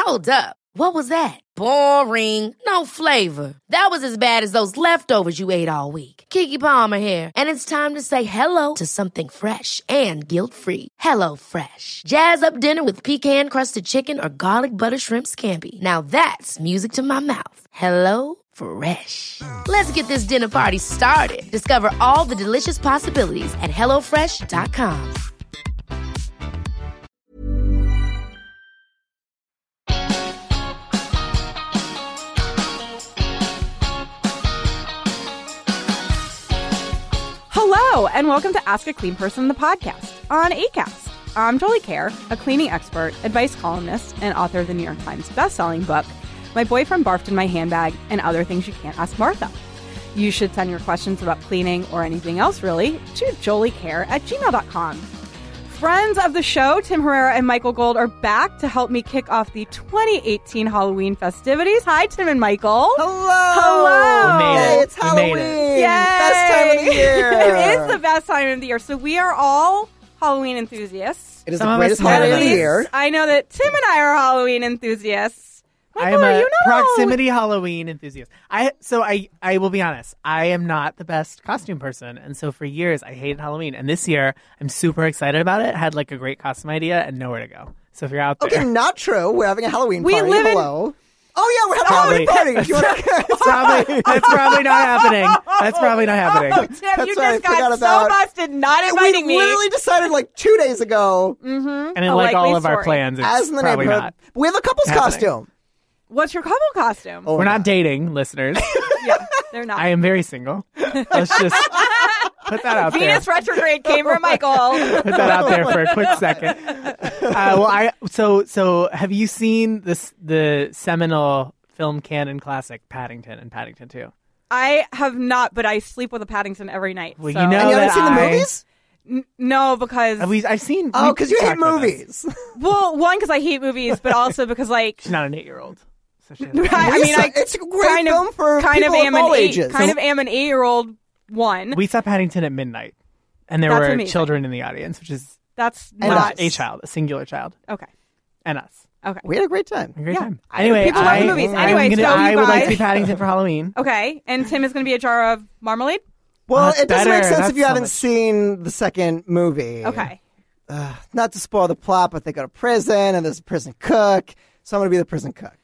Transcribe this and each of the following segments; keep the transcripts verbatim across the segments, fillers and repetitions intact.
Hold up. What was that? Boring. No flavor. That was as bad as those leftovers you ate all week. Keke Palmer here, and it's time to say hello to something fresh and guilt-free. Hello Fresh. Jazz up dinner with pecan-crusted chicken or garlic butter shrimp scampi. Now that's music to my mouth. Hello Fresh. Let's get this dinner party started. Discover all the delicious possibilities at hello fresh dot com. Hello, and welcome to Ask a Clean Person, the podcast on Acast. I'm Jolie Kerr, a cleaning expert, advice columnist, and author of the New York Times bestselling book, My Boyfriend Barfed in My Handbag, and Other Things You Can't Ask Martha. You should send your questions about cleaning or anything else, really, to joliekerr at gmail dot com. Friends of the show, Tim Herrera and Michael Gold, are back to help me kick off the twenty eighteen Halloween festivities. Hi, Tim and Michael. Hello. Hello. We made it. Hey, it's We Halloween. made it. Yay. Best time of the year. It is the best time of the year. So we are all Halloween enthusiasts. It is Some the of greatest us holiday more of than the others. year. I know that Tim and I are Halloween enthusiasts. Michael, I'm are a you not? proximity Halloween enthusiast. I so I I will be honest. I am not the best costume person, and so for years I hated Halloween. And this year I'm super excited about it. Had like a great costume idea and nowhere to go. So if you're out there, Okay, not true. We're having a Halloween We party. live in- Hello. Oh yeah, we're having a Probably. Halloween party. If you wanna- it's probably that's probably not happening. That's probably not happening. Oh, Tim, That's you what I just got forgot so about. busted not we inviting me. literally decided like two days ago, And in A like all likely of our story. plans, it's as in the probably neighborhood, not. we have a couple's happening. costume. What's your couple costume? Oh, We're my not God. dating, listeners. Yeah, they're not. I am very single. Let's just put that out there. Venus retrograde came from Michael. Put that out there for a quick second. Uh, well, I so so have you seen this the seminal film canon classic Paddington and Paddington two? I have not, but I sleep with a Paddington every night. Well, so- you know And you haven't that seen the I- movies? N- no, because Have we, I've seen. Oh, we because you hate talked about this. movies. well, one because I hate movies, but also because like She's not an eight-year-old. So she I, I mean, I It's a great kind film of, for kind people of of am all an eight, ages. kind of am an eight-year-old one. we saw Paddington at midnight, and there That's were amazing. children in the audience, which is That's And not us. a child, a singular child, okay. and us. Okay. We had a great time. A great Yeah. time. Anyway, People love I, the movies. I'm Anyway, gonna, so you I would like to guys- be Paddington for Halloween. Okay, and Tim is going to be a jar of marmalade. Well, That's it doesn't make better. sense That's if you so haven't much- seen the second movie. Okay. Uh, not to spoil the plot, but they go to prison, and there's a prison cook. So I'm going to be the prison cook.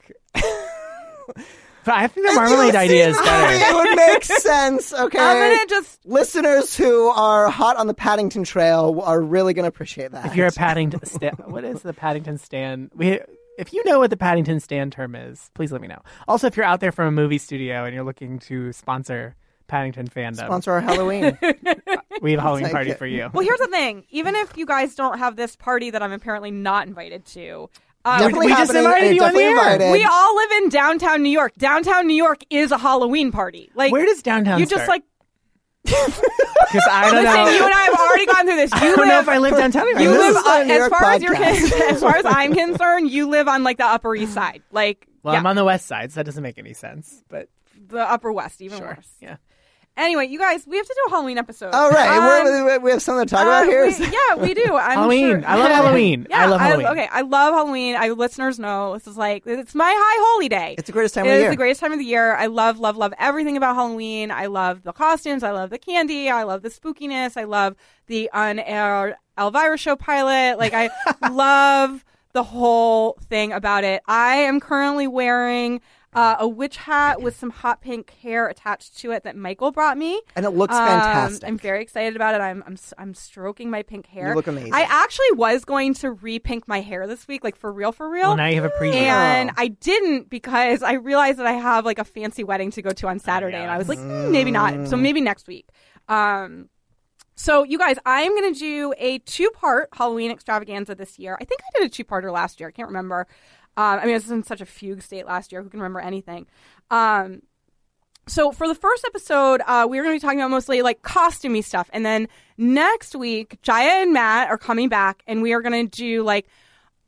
But I think the If marmalade you've idea seen is the better. movie, it would make sense, okay? I'm going to just Listeners who are hot on the Paddington Trail are really going to appreciate that. If you're a Paddington, sta- what is the Paddington stand? We, if you know what the Paddington stand term is, please let me know. Also, if you're out there from a movie studio and you're looking to sponsor Paddington fandom, Sponsor our Halloween. we have a Halloween Take party it. for you. Well, here's the thing. Even if you guys don't have this party that I'm apparently not invited to, um, Definitely we just happening, invited and you on the definitely air. invited. we all live in downtown New York. Downtown New York is a Halloween party. Like, Where does downtown you just start? like Because I don't know. listen. You and I have already gone through this. You I don't live. know if I live downtown. you This live is not a uh, New as York far as you're podcast. con- as far as I'm concerned. You live on like the Upper East Side, like Well, yeah, I'm on the west side, so that doesn't make any sense. But the Upper West, even sure, worse. yeah. Anyway, you guys, we have to do a Halloween episode. All right. Um, We're- we have something to talk Uh, about here. we- yeah, we do. I'm Halloween. sure- I love Halloween. Yeah, I love Halloween. okay, I love Halloween. I listeners know this is like it's my high holy day. It's the greatest time It of the is year. the greatest time of the year. I love, love, love everything about Halloween. I love the costumes. I love the candy. I love the spookiness. I love the on-air Elvira show pilot. Like I love the whole thing about it. I am currently wearing uh, a witch hat with some hot pink hair attached to it that Michael brought me. And it looks Um, fantastic. I'm very excited about it. I'm I'm I'm stroking my pink hair. You look amazing. I actually was going to re-pink my hair this week, like for real, for real. Well, now you have a preview. And Oh. I didn't because I realized that I have like a fancy wedding to go to on Saturday, yeah. and I was like, mm, maybe not. So maybe next week. Um, so you guys, I am going to do a two-part Halloween extravaganza this year. I think I did a two-parter last year. I can't remember. Um, I mean, I was in such a fugue state last year. Who can remember anything? Um, so for the first episode, uh, we're going to be talking about mostly like costumey stuff. And then next week, Jaya and Matt are coming back, and we are going to do like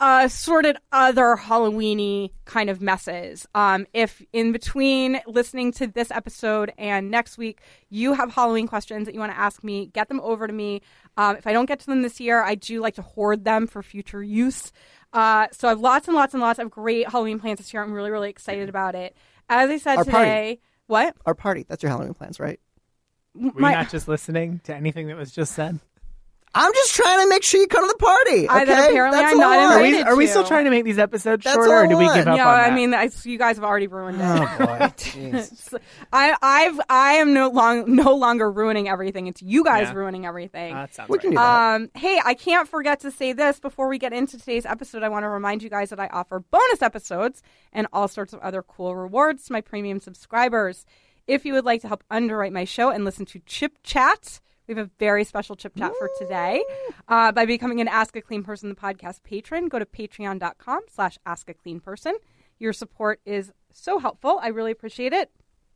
assorted other Halloween-y kind of messes. Um, if in between listening to this episode and next week, you have Halloween questions that you want to ask me, get them over to me. Um, if I don't get to them this year, I do like to hoard them for future use. Uh, so I have lots and lots and lots of great Halloween plans this year. I'm really, really excited about it. As I said Our today, party. what? Our party. That's your Halloween plans, right? Were My- you not just listening to anything that was just said? I'm just trying to make sure you come to the party. I- Okay? that apparently That's I'm not all. Are we, invited are we to. still trying to make these episodes That's shorter, all or do we I give up No, on that? I mean, I, you guys have already ruined it. Oh boy, jeez. I, I've, I am no long, no longer ruining everything. It's you guys Yeah. ruining everything. Oh, that sounds We right. can do that. Um, hey, I can't forget to say this before we get into today's episode. I want to remind you guys that I offer bonus episodes and all sorts of other cool rewards to my premium subscribers. If you would like to help underwrite my show and listen to Chip Chat, we have a very special Chip Chat for today. Uh, by becoming an Ask a Clean Person, the podcast patron, go to patreon.com slash ask a clean person. Your support is so helpful. I really appreciate it.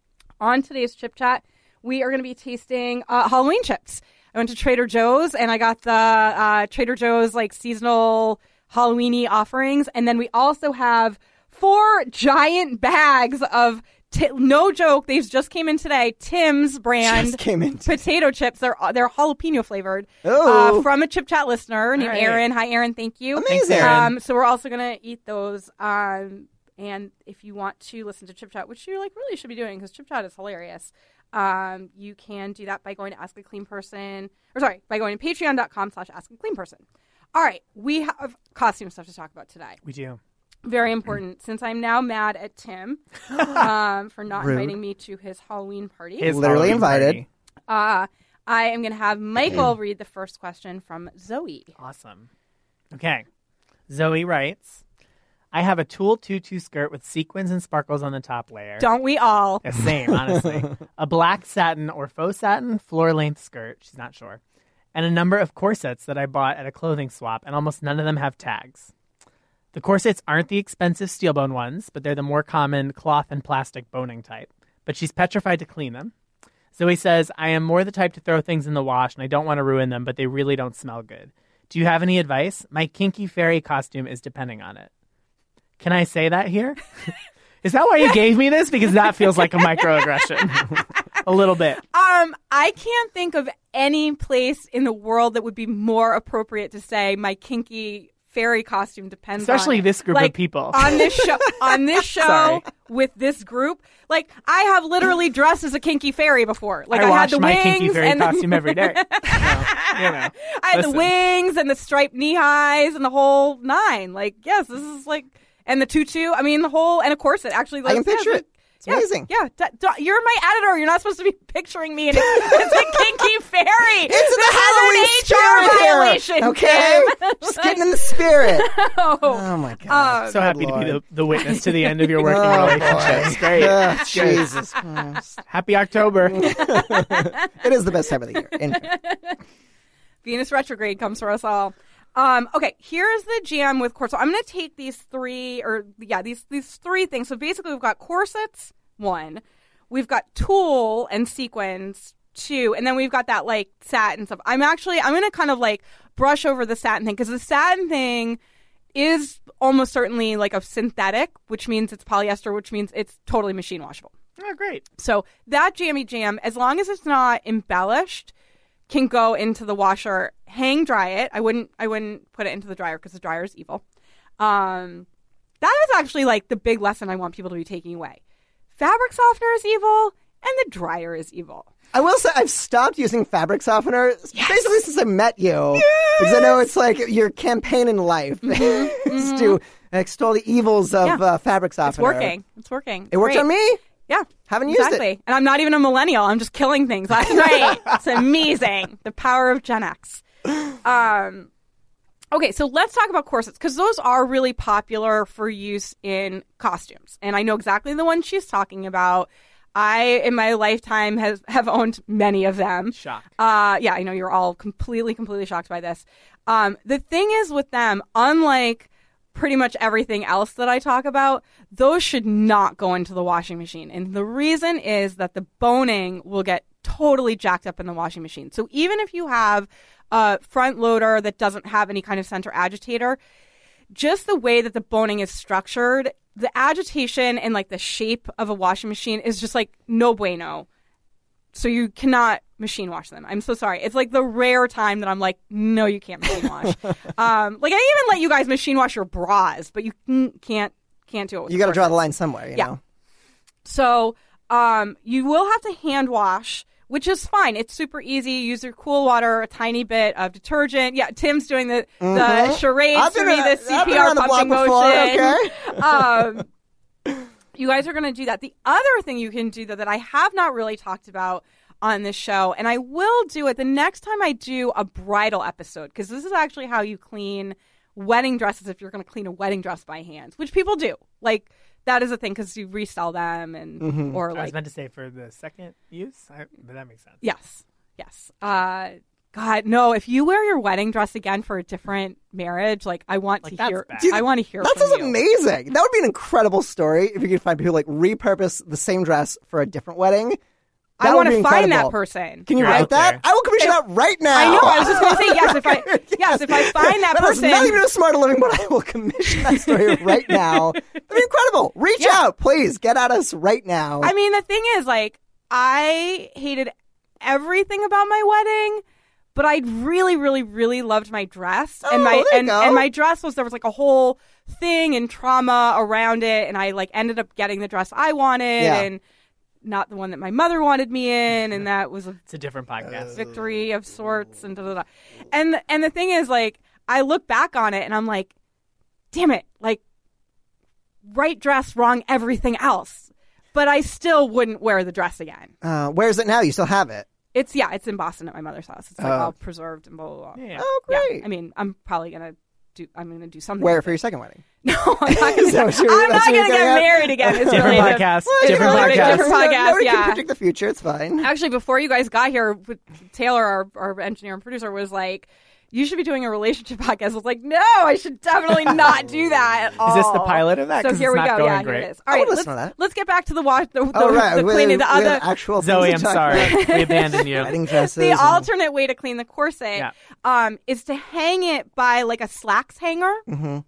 On today's Chip Chat, we are going to be tasting uh, Halloween chips. I went to Trader Joe's and I got the uh, Trader Joe's like seasonal Halloween-y offerings. And then we also have four giant bags of T- no joke, these just came in today. Tim's brand Just came in today. potato chips. They're they're jalapeno flavored. Oh. Uh, from a Chip Chat listener named All right. Aaron. Hi, Aaron. Thank you. Amazing. Aaron. Um, so we're also gonna eat those. Um, and if you want to listen to Chip Chat, which you like really should be doing because Chip Chat is hilarious, um, you can do that by going to Ask a Clean Person, or sorry, by going to patreon.com slash Ask a Clean Person. All right, we have costume stuff to talk about today. We do. Very important, since I'm now mad at Tim um, for not Rude. inviting me to his Halloween party. His Literally Halloween invited. party. Uh, I am going to have Michael read the first question from Zoe. Awesome. Okay. Zoe writes, I have a tulle tutu skirt with sequins and sparkles on the top layer. Don't we all? Yeah, same, honestly. A black satin or faux satin floor-length skirt, she's not sure, and a number of corsets that I bought at a clothing swap, and almost none of them have tags. The corsets aren't the expensive steel-bone ones, but they're the more common cloth and plastic boning type. But she's petrified to clean them. Zoe says, I am more the type to throw things in the wash, and I don't want to ruin them, but they really don't smell good. Do you have any advice? My kinky fairy costume is depending on it. Can I say that here? Is that why you gave me this? Because that feels like a microaggression. A little bit. Um, I can't think of any place in the world that would be more appropriate to say my kinky fairy costume depends Especially on it. this group Like, of people. on this show on this show Sorry. with this group. Like, I have literally dressed as a kinky fairy before. Like, I I, wash had the my wings kinky fairy and costume every day. So, you know. I had Listen. the wings and the striped knee highs and the whole nine. Like, yes, this is like, and the tutu. I mean, the whole, and a corset. Actually, like, I can picture yeah, it. It's yeah, amazing. Yeah, D- d- you're my editor. You're not supposed to be picturing me as a, as a kinky fairy. It's this the Halloween is spirit an H R violation, here, okay? Tim. Just getting in the spirit. Oh. Oh my god! Um, So happy Good to be the, Lord. the witness to the end of your working Oh, relationship. boy. It's great. Ugh, It's good. Jesus Christ. Happy October. It is the best time of the year. In fact. Venus retrograde comes for us all. Um, okay, here's the jam with corsets. So I'm going to take these three, or yeah, these these three things. So basically, we've got corsets, one. We've got tulle and sequins, two, and then we've got that like satin stuff. I'm actually I'm going to kind of like brush over the satin thing because the satin thing is almost certainly like a synthetic, which means it's polyester, which means it's totally machine washable. Oh, great. So that jammy jam, as long as it's not embellished, can go into the washer. Hang dry it. I wouldn't. I wouldn't put it into the dryer because the dryer is evil. Um, that is actually like the big lesson I want people to be taking away. Fabric softener is evil, and the dryer is evil. I will say I've stopped using fabric softener basically since I met you. Because I know it's like your campaign in life is to extol the evils of Yeah. uh, fabric softener. It's working. It's working. It worked Great. on me. Yeah. Haven't used exactly. it. And I'm not even a millennial. I'm just killing things left and right. It's amazing. The power of Gen X. Um, okay, so let's talk about corsets because those are really popular for use in costumes. And I know exactly the one she's talking about. I, in my lifetime, has have owned many of them. Shock. Uh, yeah, I know you're all completely, completely shocked by this. Um, the thing is with them, unlike pretty much everything else that I talk about, those should not go into the washing machine. And the reason is that the boning will get totally jacked up in the washing machine. So even if you have a front loader that doesn't have any kind of center agitator, just the way that the boning is structured, the agitation and like the shape of a washing machine is just like no bueno. So you cannot machine wash them. I'm so sorry. It's like the rare time that I'm like, no, you can't machine wash. um, like I even let you guys machine wash your bras, but you can't can't do it with You got to draw corsets. the line somewhere, you Yeah. know? So um, you will have to hand wash, which is fine. It's super easy. Use your cool water, a tiny bit of detergent. Yeah, Tim's doing the, the Mhm. charades I've for been me, a- the I've C been P R around the block pumping before, motion. um, you guys are going to do that. The other thing you can do, though, that I have not really talked about on this show, and I will do it the next time I do a bridal episode, because this is actually how you clean wedding dresses if you're going to clean a wedding dress by hand, which people do. Like, that is a thing because you resell them and Mhm. or I was like meant to say for the second use, I, but that makes sense. yes, yes. Uh, God, no! If you wear your wedding dress again for a different marriage, like I want Like, to that's hear. bad. I want to hear. That from sounds you. amazing. That would be an incredible story if you could find people who like repurpose the same dress for a different wedding. That I would want be to find that incredible. person. Can you You're write out that? there. I will commission that right now. I know. I was just going to say yes. If I yes, if I find that That is person, not even a smart living, but I will commission that story right now. That'd be incredible. Reach Yeah. out, please. Get at us right now. I mean, the thing is, like, I hated everything about my wedding, but I really, really, really loved my dress. Oh, and my there you and, go. and my dress was there was like a whole thing and trauma around it, and I like ended up getting the dress I wanted Yeah. and not the one that my mother wanted me in, and that was a It's a different podcast. victory of sorts and da da da. And and the thing is, like, I look back on it and I'm like, damn it, like, right dress, wrong everything else. But I still wouldn't wear the dress again. uh, where is it now? You still have it. It's yeah, it's in Boston at my mother's house. It's like Oh. all preserved and blah blah blah. Yeah. Oh, Yeah, great. I mean, I'm probably gonna do. I'm gonna do something. Wear it with for your second wedding. No, I'm not gonna. Is that what you're- I'm that's not what you're gonna get getting at? married again. It's Different really a- podcast. It's Different really a podcast. different No- podcast. Nobody Yeah. can predict the future. It's fine. Actually, before you guys got here, Taylor, our, our engineer and producer, was like, you should be doing a relationship podcast. I was like, no, I should definitely not do that at all. Is this the pilot of that? So 'Cause here it's we not go. going Yeah, great. here it is. All I right, would let's, listen to that. let's get back to the wash, the, the, Oh, right. the we, cleaning. we The have other, actual Zoe, things I'm to talk sorry. about. We abandoned you. Wedding dresses. the and- alternate way to clean the corset Yeah. um, is to hang it by like a slacks hanger Mhm.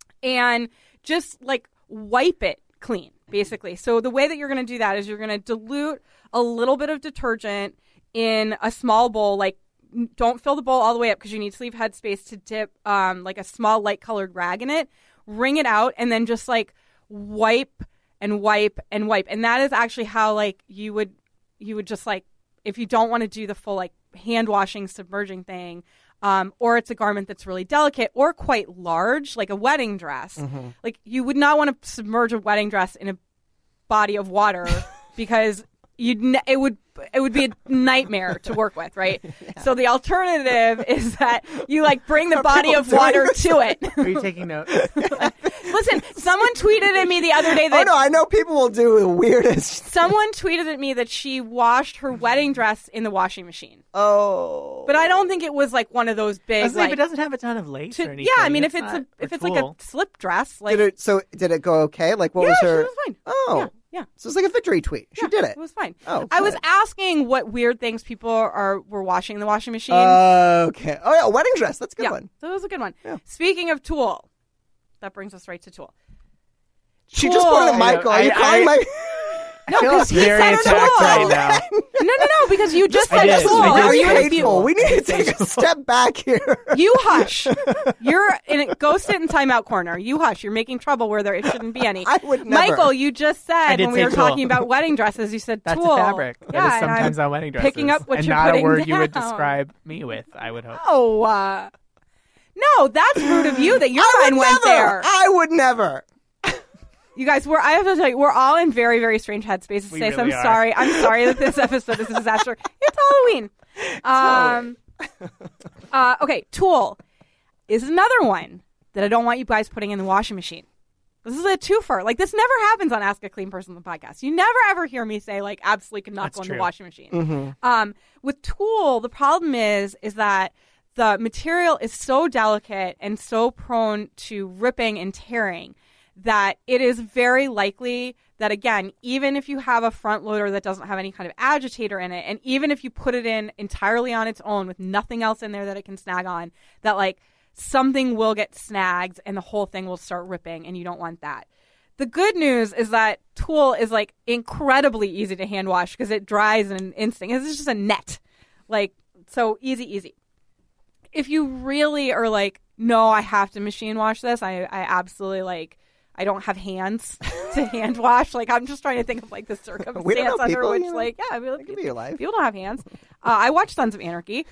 and just like wipe it clean, basically. So the way that you're going to do that is you're going to dilute a little bit of detergent in a small bowl, like n- don't fill the bowl all the way up because you need to leave headspace to dip um, like a small light colored rag in it, wring it out, and then just like wipe and wipe and wipe. And that is actually how like you would you would just like, if you don't want to do the full like hand washing submerging thing, um, or it's a garment that's really delicate or quite large, like a wedding dress, like you would not want to submerge a wedding dress in a body of water because you'd ne- it would it would be a nightmare to work with, right? So the alternative is that you like bring the Are body people of doing water this? to it. Are you taking notes? Listen, someone tweeted at me the other day Oh that no, I know people will do the weirdest. someone tweeted at me that she washed her wedding dress in the washing machine. Oh, But I don't think it was like one of those I big was like, like it doesn't have a ton of lace to- or anything. yeah, I mean if it's not- a if or it's like a tulle. slip dress, like did it? So did it go okay? Like what yeah, was she her? was fine. Oh, Yeah, yeah. So it's like a victory tweet. She Yeah, did it. It was fine. Oh, I was good. asking what weird things people are were washing in the washing machine. Okay. Oh yeah, a wedding dress. That's a good yeah, one. that was a good one. Yeah. Speaking of Tool, that brings us right to Tool. She just pointed at Tool. Michael. Are you I- calling I- my? No, I feel because he very said attacked Tool. right now. No, no, no, because you just I said did. Tool. I did. Are you Really in a hateful. few? We need to I take say a so. step back here. You hush. You're in a, go sit in timeout corner. You hush. You're making trouble where there it shouldn't be any. I would never. Michael, you just said did when we say were tulle. talking about wedding dresses, you said That's tulle. a fabric. Yeah, that is and I'm sometimes on wedding dresses. picking up what and you're not putting a word you would down. describe me with, I would hope. Oh, uh, no, that's rude of you that your I mind would went never. there. I would never. You guys, we're, I have to tell you, we're all in very, very strange headspaces We today, so really I'm are. sorry. I'm sorry that this episode is a disaster. It's Halloween. Um, uh, okay, Tool is another one that I don't want you guys putting in the washing machine. This is a twofer. Like, this never happens on Ask a Clean Person on the podcast. You never, ever hear me say, like, absolutely could not That's go in true. the washing machine. Mm-hmm. Um, with Tool, the problem is, is that the material is so delicate and so prone to ripping and tearing that it is very likely that, again, even if you have a front loader that doesn't have any kind of agitator in it, and even if you put it in entirely on its own with nothing else in there that it can snag on, that like something will get snagged and the whole thing will start ripping, and you don't want that. The good news is that tulle is like incredibly easy to hand wash because it dries in an instant. It's just a net. Like, so easy, easy. If you really are like, no, I have to machine wash this, I, I absolutely like, I don't have hands to hand wash. Like, I'm just trying to think of like the circumstance under people, which, you know, like, yeah, I mean, that could be your life. People don't have hands. Uh, I watch Sons of Anarchy.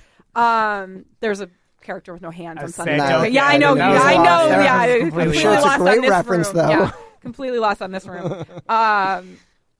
Um, there's a character with no hands on Sons of No. Anarchy. Yeah, Yeah, I know. that Yeah, was I lost. know. That Yeah, was I- completely completely sure it's a lost great on this reference, room. though. Yeah, completely lost on this room. Um,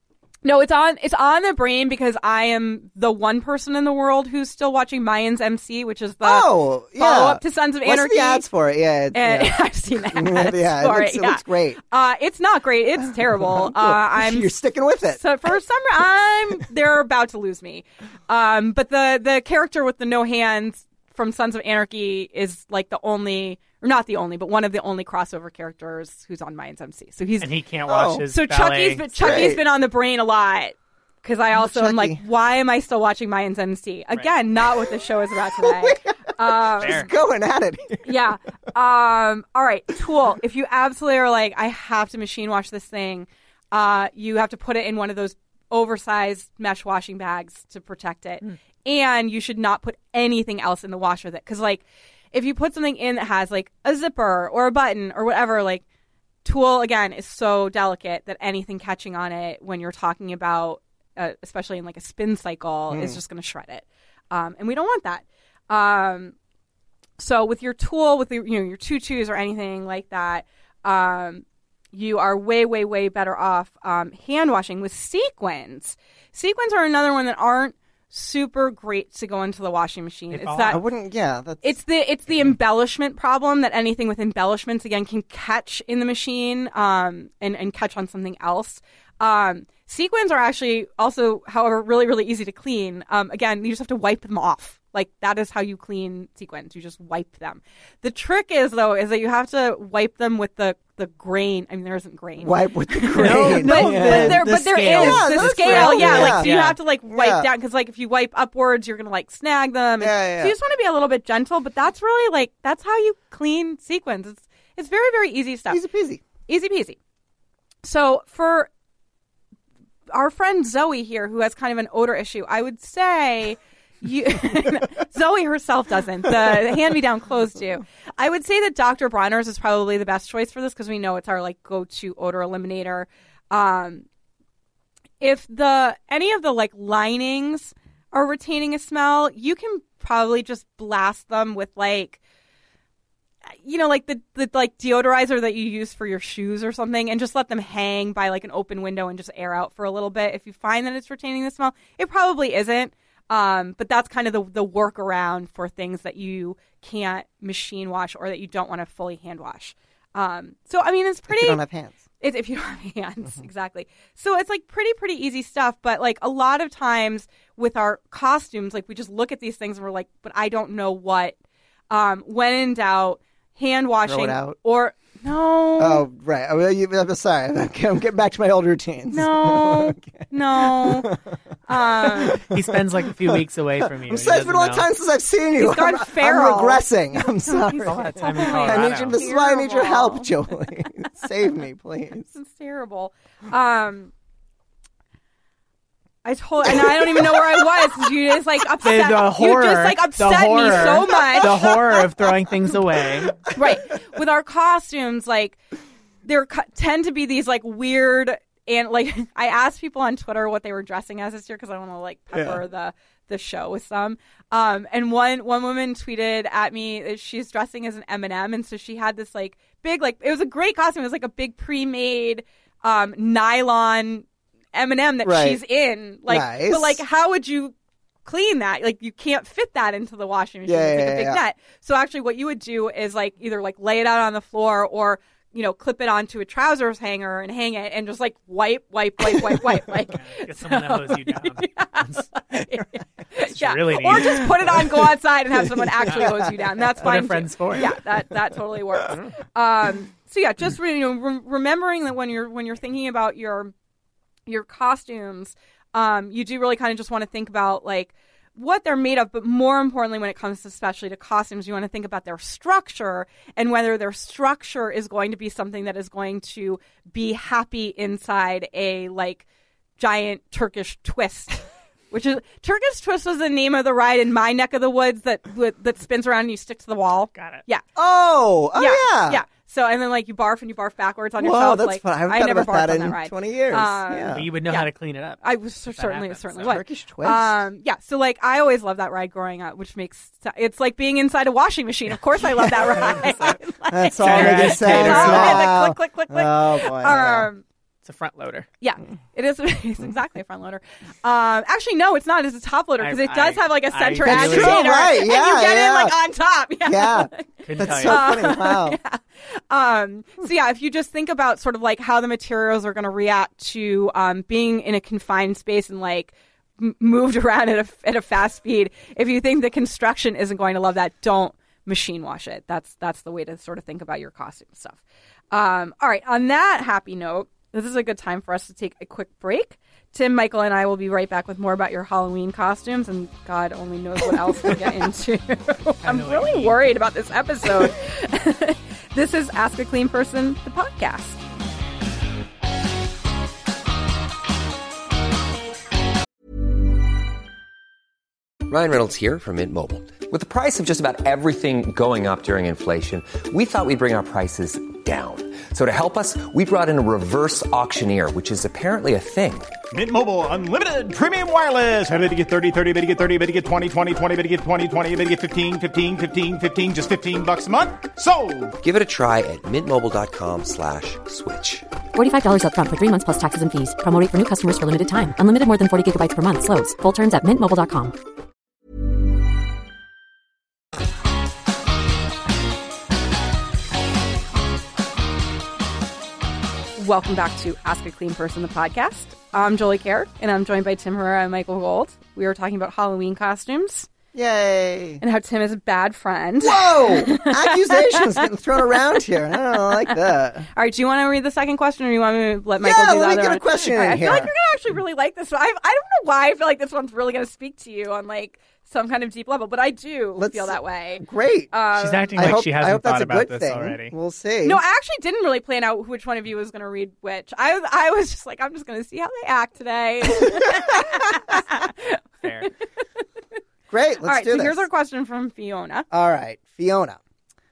no, it's on. It's on the brain because I am the one person in the world who's still watching Mayans M C, which is the Oh, yeah. follow up to Sons of What's Anarchy. the ads for it? Yeah. it- And yeah. I've seen the ads yeah, it for looks, it. it Yeah. looks great. Uh, it's not great. It's terrible. Uh, I'm You're sticking with it. so for some, I'm they're about to lose me. Um, but the the character with the no hands from Sons of Anarchy is like the only, or not the only, but one of the only crossover characters who's on Mayans M C. So he's And he can't wash Oh. his so ballet. Chucky's been Chucky's Great. been on the brain a lot. Because I also am like, Chucky. why am I still watching Mayans M C? Again, not what the show is about today. um, Fair. Going at it. yeah. Um, all right. Tulle. If you absolutely are like, I have to machine wash this thing, uh, you have to put it in one of those oversized mesh washing bags to protect it. Mm. And you should not put anything else in the wash with it. Because, like, if you put something in that has, like, a zipper or a button or whatever, like, tulle, again, is so delicate that anything catching on it when you're talking about, uh, especially in, like, a spin cycle, Mm. is just going to shred it. Um, and we don't want that. Um, so with your tulle, with your, you know, your tutus or anything like that, um, you are way, way, way better off um, hand washing with sequins. Sequins are another one that aren't super great to go into the washing machine. They It's fall that I wouldn't, yeah. That's, it's the it's the embellishment problem that anything with embellishments again can catch in the machine um, and and catch on something else. Um, sequins are actually also, however, really really easy to clean. Um, again, you just have to wipe them off. Like that is how you clean sequins. You just wipe them. The trick is though is that you have to wipe them with the the grain. I mean, there isn't grain. wipe with the No, grain. no, But, the- but there, the but there scale. is Yeah, the that's scale, right. yeah. Yeah. Like so you Yeah. have to like wipe Yeah. down because like if you wipe upwards, you're gonna like snag them. And- Yeah, yeah, So you yeah. just want to be a little bit gentle, but that's really like that's how you clean sequins. It's it's very very easy stuff, Easy peasy. easy peasy. So for our friend Zoe here, who has kind of an odor issue, I would say. You, Zoe herself doesn't. The hand-me-down clothes do. I would say that Doctor Bronner's is probably the best choice for this because we know it's our like go-to odor eliminator. Um, if the any of the like linings are retaining a smell, you can probably just blast them with like, you know, like the, the like deodorizer that you use for your shoes or something, and just let them hang by like an open window and just air out for a little bit. If you find that it's retaining the smell, it probably isn't. Um, but that's kind of the the workaround for things that you can't machine wash or that you don't want to fully hand wash. Um, so I mean, it's pretty. If you don't have hands. It's if you don't have hands, exactly. So it's like pretty, pretty easy stuff. But like a lot of times with our costumes, like we just look at these things and we're like, but I don't know what. Um, when in doubt, hand washing out. or no, Oh, right. Oh, well, you, I'm sorry. Okay, I'm getting back to my old routines. no, no. Um, He spends like a few weeks away from you. I'm sorry. It's been a long time since I've seen you. He's gone I'm, feral. I'm regressing. I'm sorry. All that time in I I need Colorado. you. This is why I need your help, Terrible. Jolie. Save me, please. It's terrible. Um, I told, and I don't even know where I was because you just like The, upset. the horror, you just like the upset horror, me so much. The horror of throwing things away. Right. With our costumes, like there co- tend to be these like weird and like I asked people on Twitter what they were dressing as this year because I want to like pepper Yeah. the the show with some. Um, and one one woman tweeted at me that she's dressing as an M and M, and so she had this like big like it was a great costume. It was like a big pre-made um, nylon M and M that Right. she's in. Like, Nice. but like, how would you clean that? Like, you can't fit that into the washing machine. Yeah, it's like yeah, a big yeah. net. So actually, what you would do is like either like lay it out on the floor or you know clip it onto a trousers hanger and hang it and just like wipe, wipe, wipe, wipe, wipe. Like, Get someone to hose you down. It's yeah. really Or neat. just put it on, go outside, and have someone actually hose you down. That's What are fine. friends too. for? Yeah, that that totally works. Um, so yeah, just you know, re- remembering that when you're when you're thinking about your your costumes, um, you do really kind of just want to think about like what they're made of, but more importantly, when it comes to, especially to costumes, you want to think about their structure and whether their structure is going to be something that is going to be happy inside a like giant Turkish twist. Which is Turkish Twist was the name of the ride in my neck of the woods that that spins around and you stick to the wall. Got it. Yeah. Oh, oh yeah. yeah. Yeah. So and then like you barf and you barf backwards on Whoa, yourself. that's like, fun. I haven't I thought never about barfed that on in that ride. twenty years. Um, yeah. But you would know Yeah. how to clean it up. I was if that certainly happens, certainly so. would. Turkish Twist. Um, yeah. So like I always loved that ride growing up, which makes it's like being inside a washing machine. Of course, I love that ride. like, That's all Tater making it, sense tater it. now. Click, click, click, click. Oh boy. yeah. Um, It's a front loader. Yeah, it is. It's exactly a front loader. Um, actually, no, it's not. It's a top loader because I- it does I- have like a I center really- agitator, That's true, right, and you yeah, get yeah. it like on top. Yeah. Yeah. Couldn't That's tell so you. funny. Wow. Yeah. Um, so yeah, if you just think about sort of like how the materials are going to react to um, being in a confined space and like m- moved around at a at a fast speed, if you think the construction isn't going to love that, don't machine wash it. That's that's the way to sort of think about your costume stuff. Um, all right. On that happy note, this is a good time for us to take a quick break. Tim, Michael, and I will be right back with more about your Halloween costumes, and God only knows what else we'll get into. I'm know what really you mean. worried about this episode. This is Ask a Clean Person, the podcast. Ryan Reynolds here from Mint Mobile. With the price of just about everything going up during inflation, we thought we'd bring our prices down. So to help us, we brought in a reverse auctioneer, which is apparently a thing. Mint Mobile Unlimited Premium Wireless. How to get thirty, thirty, how to get thirty, how to get twenty, twenty, twenty, how to get twenty, twenty, how to get fifteen, fifteen, fifteen, fifteen, just fifteen bucks a month? Sold! Give it a try at mintmobile.com slash switch. forty-five dollars up front for three months plus taxes and fees. Promo rate for new customers for limited time. Unlimited more than forty gigabytes per month. Slows full terms at mint mobile dot com. Welcome back to Ask a Clean Person, the podcast. I'm Jolie Kerr, and I'm joined by Tim Herrera and Michael Gold. We were talking about Halloween costumes Yay. and how Tim is a bad friend. Whoa! Accusations getting thrown around here. I don't like that. All right, do you want to read the second question, or do you want me to let Michael Yeah, do the let me other get a one? question All right, in I feel here. like you're gonna actually really like this one. I, I don't know why I feel like this one's really gonna speak to you on like some kind of deep level, but I do Let's- feel that way. Great. Uh, She's acting I like hope, she I hasn't hope that's thought a about good this thing. already. We'll see. No, I actually didn't really plan out which one of you was going to read which. I was, I was just like, I'm just going to see how they act today. Fair. Great. Let's All right, do so this. here's our question from Fiona. All right, Fiona.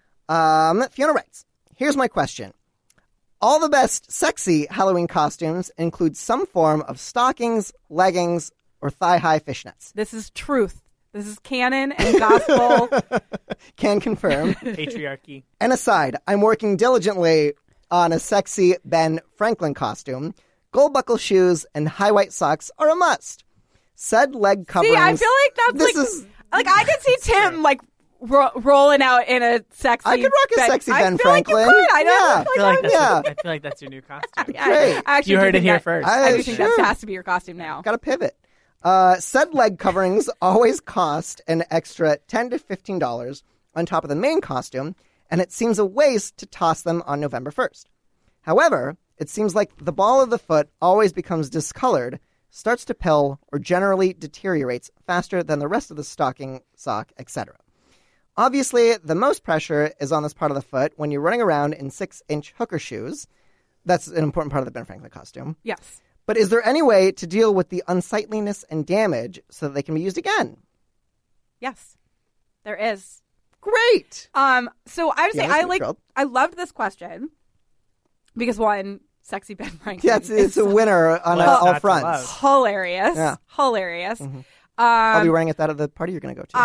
Um, Fiona writes, here's my question. All the best sexy Halloween costumes include some form of stockings, leggings, or thigh-high fishnets. This is truth. This is canon and gospel. Can confirm. Patriarchy. And aside, I'm working diligently on a sexy Ben Franklin costume. Gold buckle shoes and high white socks are a must. Said leg coverings. See, I feel like that's this like, is. like I could see Tim like ro- rolling out in a sexy. I could rock a Ben- sexy I Ben feel like you Franklin. could. I know. Yeah. I I feel feel like like that's Yeah. your, I feel like that's your new costume. I, Great. I actually You do heard it think here that- first. I do think sure. that has to be your costume now. Got to pivot. Uh, said leg coverings always cost an extra ten to fifteen dollars on top of the main costume, and it seems a waste to toss them on November first. However, it seems like the ball of the foot always becomes discolored, starts to pill, or generally deteriorates faster than the rest of the stocking, sock, et cetera. Obviously, the most pressure is on this part of the foot when you're running around in six-inch hooker shoes. That's an important part of the Ben Franklin costume. Yes. But is there any way to deal with the unsightliness and damage so that they can be used again? Yes. There is. Great. Um, so I would say Fiona's I gonna like thrill. I loved this question because one, sexy Ben Franklin. Yeah, it's, it's is a winner on What's uh, not all to fronts. love? hilarious. Yeah. Hilarious. Mhm. I'll be Um, wearing it that at the party you're going to go to.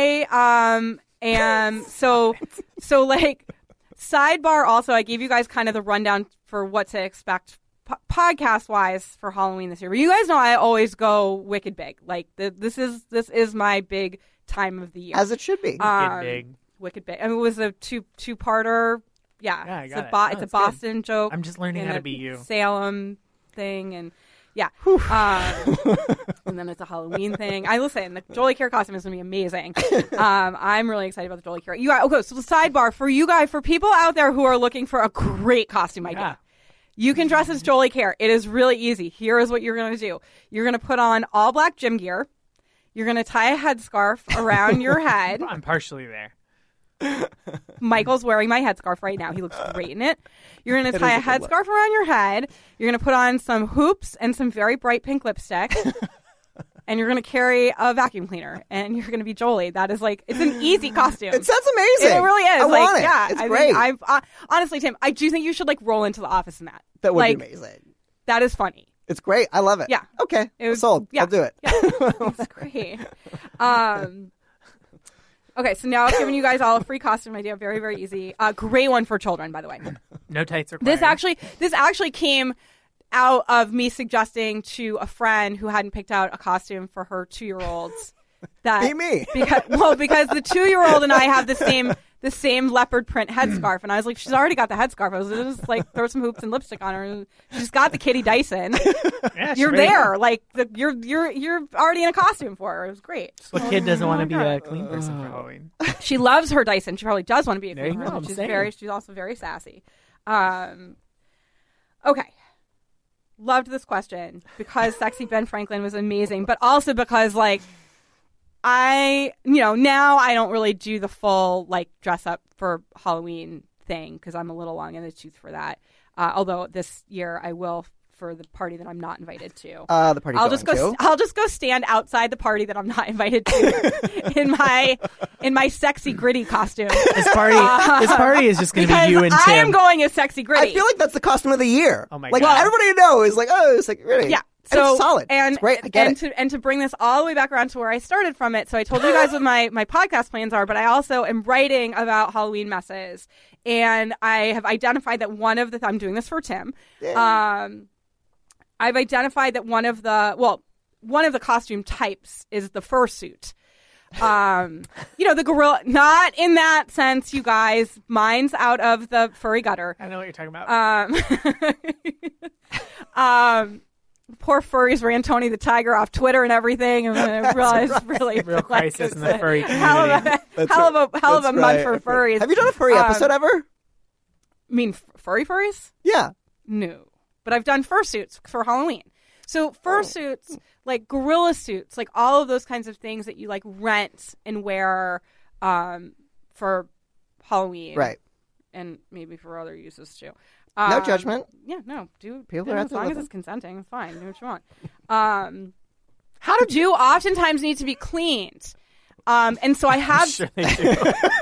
I um am so so like sidebar. Also, I gave you guys kind of the rundown for what to expect po- podcast wise for Halloween this year. But you guys know I always go wicked big. Like the, this is this is my big time of the year. As it should be. Um, big. Wicked big. I mean, it was a two two parter. Yeah, Yeah, I it's got a it. Bo- No, it's a it's good. Boston joke. I'm just learning and how to a be you. Salem thing, and yeah, um, and then it's a Halloween thing. I will say, and the Jolie Kerr costume is going to be amazing. Um, I'm really excited about the Jolie Kerr. You guys, okay, so the sidebar for you guys, for people out there who are looking for a great costume idea. Yeah. You can dress as Jolie Kerr. It is really easy. Here is what you're going to do. You're going to put on all black gym gear. You're going to tie a headscarf around your head. I'm partially there. Michael's wearing my headscarf right now. He looks great in it. You're going to It tie a is a good headscarf around your head. You're going to put on some hoops and some very bright pink lipstick. And you're going to carry a vacuum cleaner. And you're going to be Jolie. That is like, it's an easy costume. It sounds amazing. It really is. I like, want it. Yeah, It's I great. Think I've, uh, honestly, Tim, I do think you should like roll into the office in that. That would like, be amazing. That is funny. It's great. I love it. Yeah. Okay. It was, Sold. yeah. I'll do it. Yeah. It's great. Um, okay, so now I've given you guys all a free costume idea. Very, very easy. Uh, great one for children, by the way. No tights required. This actually, this actually came out of me suggesting to a friend who hadn't picked out a costume for her two-year-olds. That Be me. Because, well, because the two-year-old and I have the same the same leopard print headscarf, and I was like, she's already got the headscarf. I was just like, throw some hoops and lipstick on her. She's got the Kitty Dyson. Yeah, You're there you there, go. like the, you're you're you're already in a costume for her. It was great. What kid doesn't want to be God. a clean person for Halloween? She loves her Dyson. She probably does want to be a There you clean go, person. I'm She's saying. very. She's also very sassy. Um, okay. Loved this question because sexy Ben Franklin was amazing, but also because like I, you know, now I don't really do the full like dress up for Halloween thing because I'm a little long in the tooth for that. Uh, although this year I will for the party that I'm not invited to. Uh, the party. I'll just go. To. I'll just go stand outside the party that I'm not invited to in my in my sexy gritty costume. This party, this party is just going to Because be you and Tim. I am going as sexy gritty. I feel like that's the costume of the year. Oh my like, God. everybody you know is like, oh, it's like really. Yeah. And So it's solid. And, it's great. I get and it. To, and to bring this all the way back around to where I started from it. So I told you guys what my, my podcast plans are, but I also am writing about Halloween messes. And I have identified that one of the, I'm doing this for Tim. Um, I've identified that one of the, well, one of the costume types is the fursuit. Um, you know, the gorilla, not in that sense, you guys. Mine's out of the furry gutter. I know what you're talking about. Um, um, poor furries ran Tony the Tiger off Twitter and everything, and I realized right. really Real like, crisis it's in the a furry hell of community. a hell of a hell of a That's month right. for furries. Have you done a furry Um, episode ever? I mean, f- furry furries? Yeah. No, but I've done fursuits for Halloween. So fursuits, like gorilla suits, like all of those kinds of things that you like rent and wear um, for Halloween, Right. and maybe for other uses too. No Um, judgment. Yeah, no. Do, People do are out as there long as living. it's consenting, it's fine. Do what you want. Um, how to do oftentimes need to be cleaned, um, and so I have, Sure they do.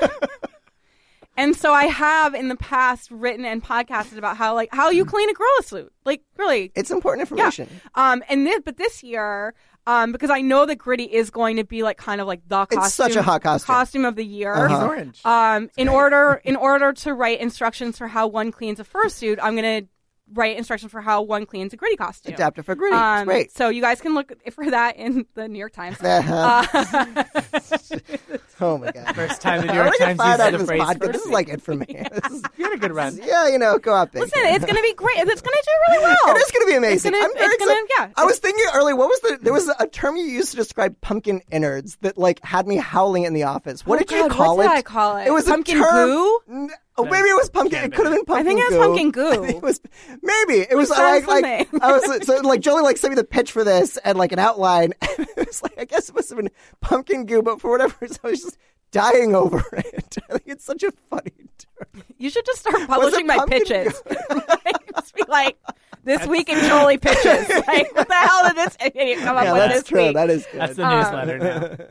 and so I have in the past written and podcasted about how like how you clean a gorilla suit, like really. It's important information. Um, and this, but this year, um, because I know that Gritty is going to be like kind of like the costume, It's such a hot costume. costume of the year. Uh-huh. He's orange. Um, in order, in order to write instructions for how one cleans a fursuit, I'm going to write instructions for how one cleans a Gritty costume. Adapted for Gritty. Um, it's great. So you guys can look for that in the New York Times. Uh-huh. Uh, Oh my god. First time the New I'm York gonna get Times fired out uses of the this phrase podcast. This is fursuit. like it for me. This is- You had a good run. yeah, you know, go out big. listen, it's going to be great. It's going to do really well. It is going to be amazing. It's gonna- I'm very it's gonna- excited. yeah. I was thinking earlier, what was the? There was a term you used to describe pumpkin innards that like had me howling in the office. What Oh, did you God, call what it? did I call it? It was Pumpkin a term. goo? N- Oh, maybe it was pumpkin. It could have been pumpkin. I think it was goo. pumpkin goo. I think it was maybe it was sounds like like something. I was so like Jolie like sent me the pitch for this and like an outline. It was like I guess it must have been pumpkin goo, but for whatever reason I was just dying over it. I think it's such a funny term. You should just start publishing my pumpkin pitches. Like, just be like, this week in Jolie pitches. Like, what the hell did this idiot come up Yeah, with that's this true. week? That is good. That's the newsletter now.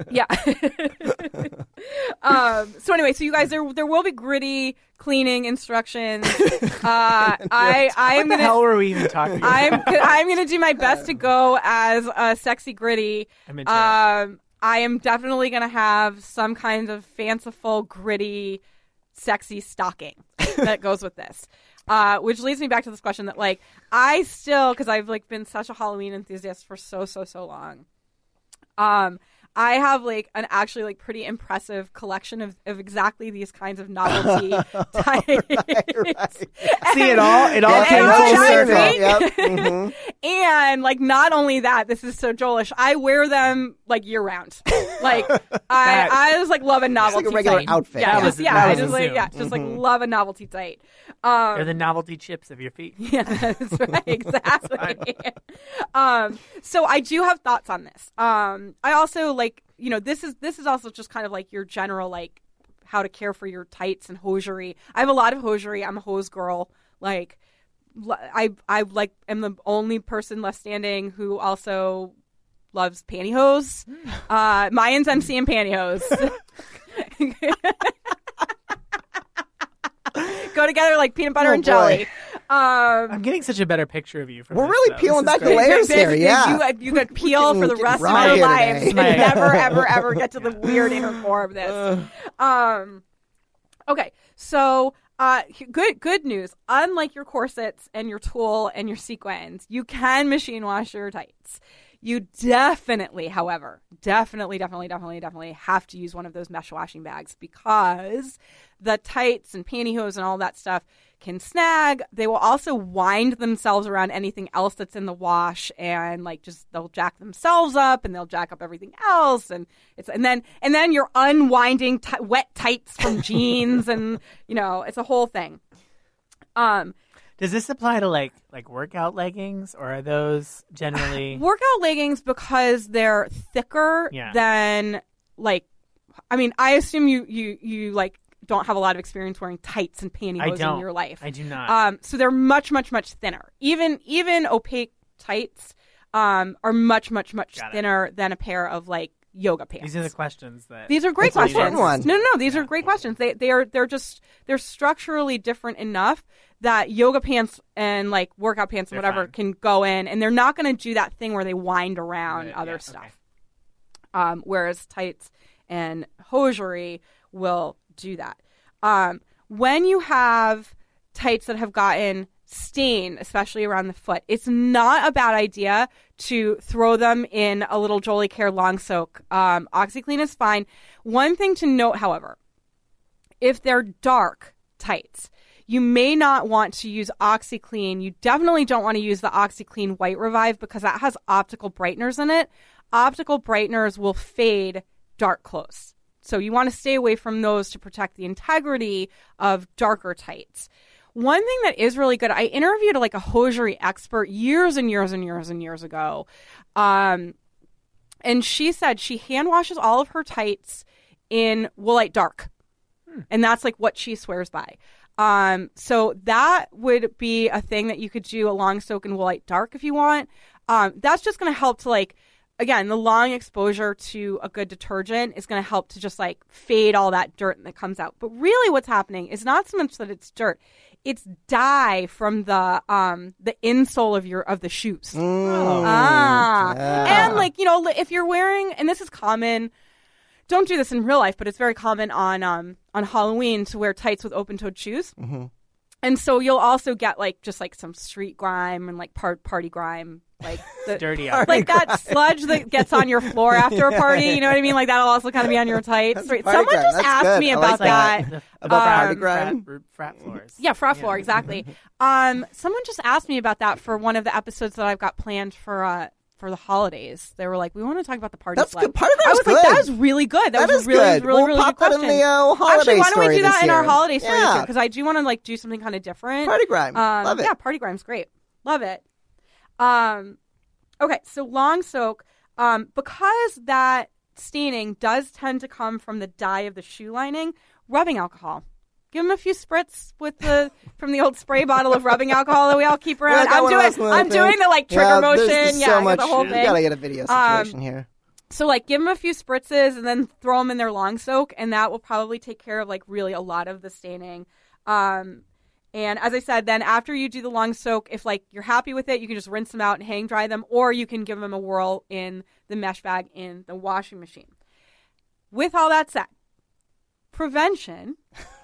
Yeah. um, so anyway, so you guys, there there will be Gritty cleaning instructions. Uh, I I am What the gonna hell were we even talking about? I'm I'm gonna do my best to go as a sexy Gritty. I'm into it. Um, I am definitely gonna have some kind of fanciful Gritty, sexy stocking that goes with this. Uh, which leads me back to this question that like I still, because I've like been such a Halloween enthusiast for so so so long. Um, I have like an actually like pretty impressive collection of, of exactly these kinds of novelty types. right. See it all. It all And- came and full I'm circle. trying Yep. Mhm. And like not only that, this is so Joelish. I wear them like year round. Like I, That- I just like love a novelty like a regular tight. outfit. Yeah, That was- yeah. that I was just like assumed. yeah, just like Mm-hmm. love a novelty tight. Um, They're the novelty chips of your feet. yeah, that's right. Exactly. um, so I do have thoughts on this. Um, I also like like, you know, this is this is also just kind of like your general like how to care for your tights and hosiery. I have a lot of hosiery. I'm a hose girl. Like, I I like am the only person left standing who also loves pantyhose. Mm. Uh, Mayans M C and pantyhose. Go together like peanut butter oh, and jelly. Um, I'm getting such a better picture of you. From we're this, really though. peeling this back the layers here. Yeah, you, you could peel getting, for the rest of your lives and never, ever, ever get to the weird inner core of this. Um, okay, so uh, good, good news. Unlike your corsets and your tulle and your sequins, you can machine wash your tights. You definitely, however, definitely, definitely, definitely, definitely have to use one of those mesh washing bags because the tights and pantyhose and all that stuff can snag. They will also wind themselves around anything else that's in the wash and like just they'll jack themselves up and they'll jack up everything else and it's and then and then you're unwinding t- wet tights from jeans and you know it's a whole thing. Um. Does this apply to like like workout leggings, or are those generally workout leggings because they're thicker yeah. than like? I mean, I assume you you you like don't have a lot of experience wearing tights and pantyhose in your life. I do not. Um, so they're much much much thinner. Even even opaque tights um are much much much Got thinner it. than a pair of like yoga pants. These are the questions that These are great That's questions. a fun one. No, no, no. These Yeah. are great questions. They they are they're just they're structurally different enough that yoga pants and like workout pants and They're whatever fine. can go in, and they're not going to do that thing where they wind around Right, other yeah, stuff. okay. Um, whereas tights and hosiery will do that. Um, when you have tights that have gotten stain, especially around the foot, it's not a bad idea to throw them in a little Jolie Care long soak. Um, OxiClean is fine. One thing to note, however, if they're dark tights, you may not want to use OxiClean. You definitely don't want to use the OxiClean White Revive because that has optical brighteners in it. Optical brighteners will fade dark clothes. So you want to stay away from those to protect the integrity of darker tights. One thing that is really good, I interviewed like a hosiery expert years and years and years and years ago. Um, and she said she hand washes all of her tights in Woolite Dark. Hmm. And that's like what she swears by. Um, so that would be a thing that you could do a long soak in Woolite Dark if you want. Um, that's just going to help to like, again, the long exposure to a good detergent is going to help to just like fade all that dirt that comes out. But really what's happening is not so much that it's dirt. It's dye from the um the insole of your of the shoes. Mm, ah. yeah. And like, you know, if you're wearing, and this is common, don't do this in real life, but it's very common on um on Halloween to wear tights with open-toed shoes. Mm-hmm. And so you'll also get like just like some street grime and like part party grime, like the, dirty out. like that sludge that gets on your floor after a party. You know what I mean? Like that'll also kind of be on your tights. Right. party Someone grime. just That's asked good. me I about like that. The- About Um, party grime. Frat, frat floors. Yeah, frat floor, exactly. Um, someone just asked me about that for one of the episodes that I've got planned for uh for the holidays. They were like, "We want to talk about the party." That's sled. good. Party I grime's was like, good. "That was really good. That, That was is a really, good. really, We'll really pop good that in question." the, uh, holiday Actually, why don't we story do that this in our year? holiday story Yeah. Because I do want to like do something kind of different. Party grime. Um, Love it. Yeah, party grime's great. Love it. Um, okay, so long soak, um, because that staining does tend to come from the dye of the shoe lining. Rubbing alcohol. Give them a few spritz with the from the old spray bottle of rubbing alcohol that we all keep around. Yeah, that I'm one doing, last little I'm thing. doing the like trigger Yeah, motion. there's just yeah, so I got much. the whole You thing. gotta get a video situation Um, here. So like give them a few spritzes and then throw them in their long soak, and that will probably take care of like really a lot of the staining. Um, and as I said, then after you do the long soak, if like you're happy with it, you can just rinse them out and hang dry them, or you can give them a whirl in the mesh bag in the washing machine. With all that said, prevention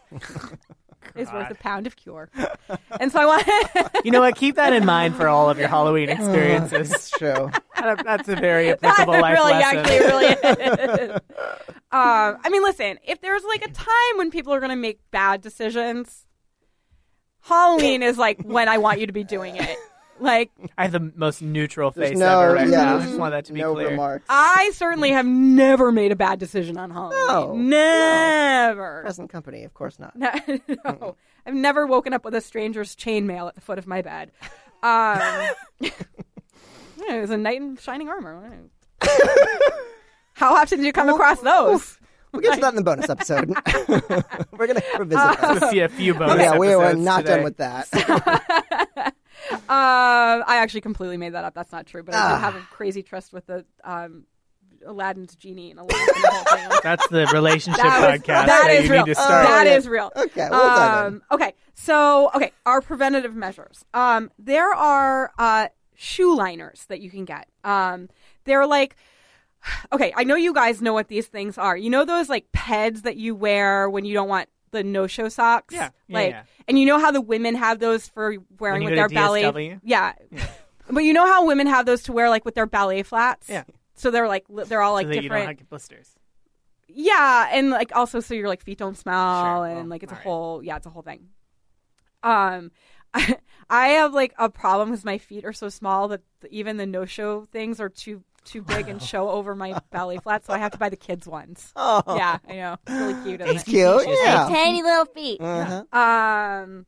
is worth a pound of cure. And so I want You know what? Keep that in mind for all of your Halloween experiences. It's true. That- That's a very applicable life really, lesson. actually, really is. um, I mean, listen, if there's like a time when people are going to make bad decisions, Halloween is like when I want you to be doing it. Like, I have the most neutral There's face no, ever right yeah, now. I just want that to be no clear. remarks. I certainly have never made a bad decision on Halloween. No. Never. Present company, of course not. No, no. I've never woken up with a stranger's chainmail at the foot of my bed. Um, yeah, it was a knight in shining armor. How often do you come across those? We'll get to that in the bonus episode. We're going to revisit Uh, this. We'll see a few bonus Yeah, we are episodes not today. done with that. Um, I actually completely made that up. That's not true. But I Ah. did have a crazy tryst with the um, Aladdin's genie and Aladdin and the whole thing. That's the relationship That was- podcast that that, is you real. need to Uh, start. that yeah. is real. Okay, we'll dive in. Um, okay, so okay, our preventative measures. Um, there are uh, shoe liners that you can get. Um, they're like, okay, I know you guys know what these things are. You know those like peds that you wear when you don't want the no-show socks? Yeah, yeah, like, yeah. and you know how the women have those for wearing you with go their to belly. D S W? Yeah. But you know how women have those to wear like with their ballet flats? Yeah. So they're like li- they're all like so that you different. don't have blisters. Yeah, and like also so your like feet don't smell Sure. and Well, like it's a all right. whole yeah, it's a whole thing. Um I, I have like a problem because my feet are so small that even the no-show things are too too big and show over my belly flat, so I have to buy the kids ones. Oh. Yeah, I know. It's really cute. Isn't It's it? cute. Yeah. Tiny little feet. Uh-huh. Um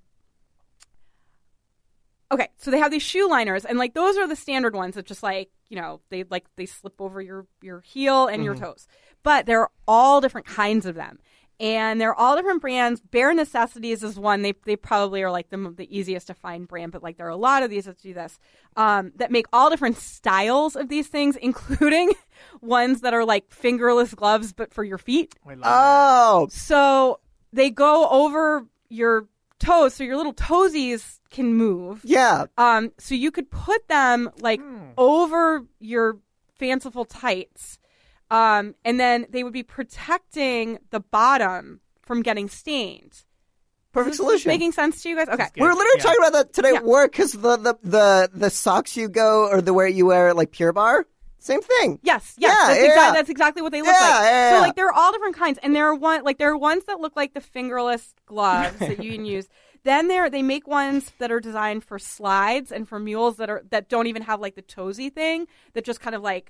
Okay, so they have these shoe liners, and like those are the standard ones that just like you know they like they slip over your your heel and your toes. But there are all different kinds of them, and they're all different brands. Bare Necessities is one. They they probably are like the the easiest to find brand, but like there are a lot of these that do this um, that make all different styles of these things, including ones that are like fingerless gloves but for your feet. I love Oh, So they go over your toes, so your little toesies can move. yeah. Um, so you could put them like over your fanciful tights, um, and then they would be protecting the bottom from getting stained. Perfect Is this solution. making sense to you guys? Okay. good. We were literally Yeah. talking about that today Yeah. at work because the, the, the, the socks you go or the where you wear like Pure Bar, same thing. Yes, yes, Yeah, that's, yeah. exactly, that's exactly what they look Yeah, like. yeah, So yeah. like there are all different kinds, and there are one like there are ones that look like the fingerless gloves that you can use. Then there they make ones that are designed for slides and for mules that are that don't even have like the toesy thing that just kind of like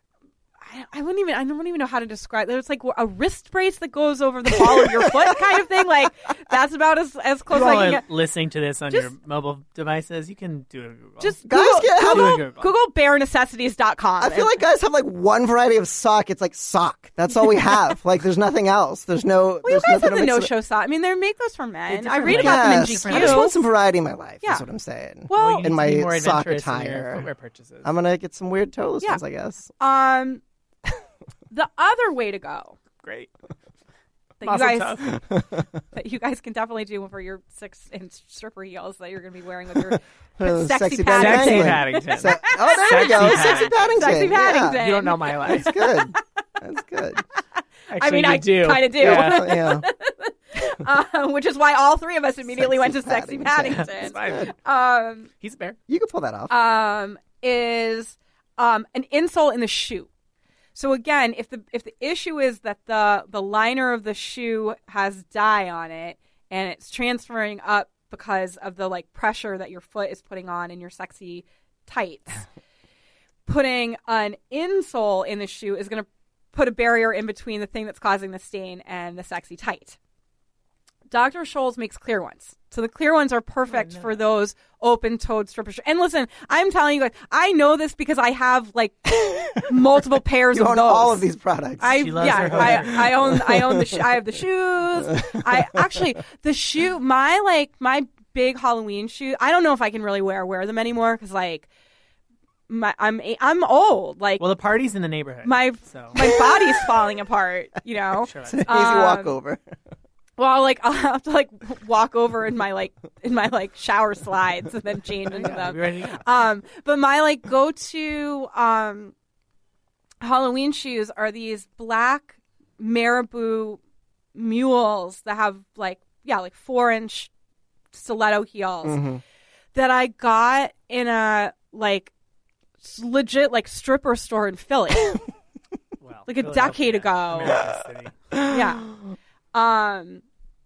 I, I wouldn't even I don't even know how to describe. There's like a wrist brace that goes over the ball of your foot kind of thing. Like that's about as as close You as I all can are get. listening to this on Just- your mobile devices. You can do it on Google. Just Guys Google, get- how Google, about- Google bare necessities dot com. I feel like guys have like one variety of sock. It's like sock. That's all we have. like there's nothing else. There's no. well, you there's guys nothing have to the mix it- no-show sock. I mean, they make those for men. I different read like- about them in Yes, G Q. I just want some variety in my life. Yeah. Is what I'm saying. Well, you need in to my be more sock adventurous in attire. your footwear purchases. I'm gonna get some weird toeless Yeah. ones, I guess. Um, the other way to go Great. that you Muscle guys tough. that you guys can definitely do for your six-inch stripper heels that you're going to be wearing with your Uh, sexy, sexy Paddington. Sexy Penguin. Paddington. Se- oh, there we go. Sexy Sexy Paddington. Sexy Yeah. Paddington. You don't know my life. That's good. That's good. Actually, I mean, you I do. kind of do, Yeah. yeah. uh, which is why all three of us immediately went to Sexy Sexy Paddington. It's Paddington. fine. um, He's a bear. You can pull that off. um, is um, an insole in the shoe. So again, if the if the issue is that the the liner of the shoe has dye on it and it's transferring up because of the like pressure that your foot is putting on in your sexy tights, putting an insole in the shoe is going to put a barrier in between the thing that's causing the stain and the sexy tight. Doctor Scholl's makes clear ones. So the clear ones are perfect Oh, no. for those open-toed stripper shoes. And listen, I'm telling you guys, I know this because I have like multiple pairs you of own those. all of these products. I She loves yeah, her I, hookers. I own I own the sh- I have the shoes. I actually the shoe my like my big Halloween shoe. I don't know if I can really wear wear them anymore because like my I'm I'm old. Like Well, the party's in the neighborhood. my so. my body's falling apart. You know. Sure, It's that's- an easy Um, walkover. Well, like I'll have to like walk over in my like in my like shower slides and then change into Yeah, them. be ready to go. Um, but my like go to um Halloween shoes are these black marabou mules that have like yeah like four inch stiletto heels Mhm. that I got in a like s- legit like stripper store in Philly. Well, like a Philadelphia, decade ago. America's city. Yeah. Um,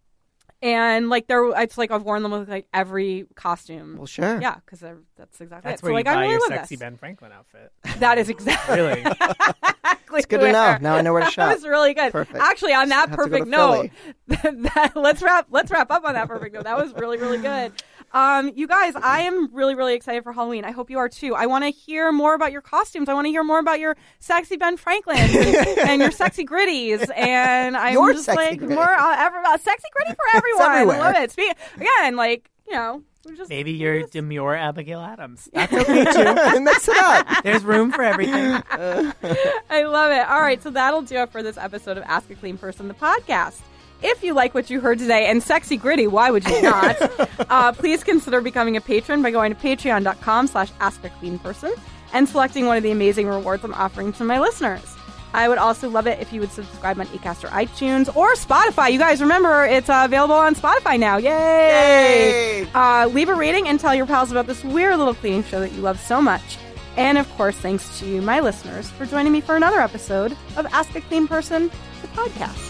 and like there, it's like I've worn them with like every costume. Well, sure. Yeah, because that's exactly That's it. where so like you I buy really your love sexy this. Ben Franklin outfit. That is exactly. Really? It's Good to know. Now I know where to shop. That was really good. Perfect. Actually, on that Have to go perfect to note, Philly. that, let's wrap let's wrap up on that perfect note. That was really really good. Um, you guys, I am really, really excited for Halloween. I hope you are too. I want to hear more about your costumes. I want to hear more about your sexy Ben Franklins and, and your sexy gritties. And I'm Your just sexy like gritty. more uh, ever, uh, sexy gritty for everyone. I everywhere. love it. Speaking, again, like, you know, we just Maybe you're demure Abigail Adams. That's okay too. Mix it up. There's room for everything. I love it. All right, so that'll do it for this episode of Ask a Clean Person, the podcast. If you like what you heard today, and sexy gritty, why would you not? uh, please consider becoming a patron by going to patreon.com slash ask a clean person and selecting one of the amazing rewards I'm offering to my listeners. I would also love it if you would subscribe on Acast or iTunes or Spotify. You guys, remember, it's uh, available on Spotify now. Yay! Yay! Uh, leave a rating and tell your pals about this weird little cleaning show that you love so much. And, of course, thanks to my listeners for joining me for another episode of Ask a Clean Person, the podcast.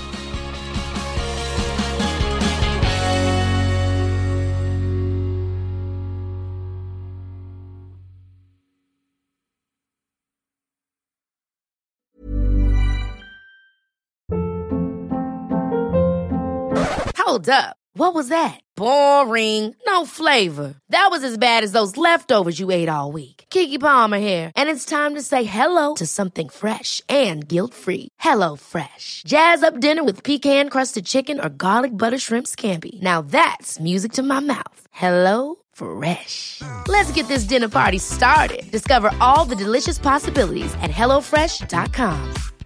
Hold up. What was that? Boring. No flavor. That was as bad as those leftovers you ate all week. Keke Palmer here, and it's time to say hello to something fresh and guilt-free. Hello Fresh. Jazz up dinner with pecan-crusted chicken or garlic butter shrimp scampi. Now that's music to my mouth. Hello Fresh. Let's get this dinner party started. Discover all the delicious possibilities at hello fresh dot com.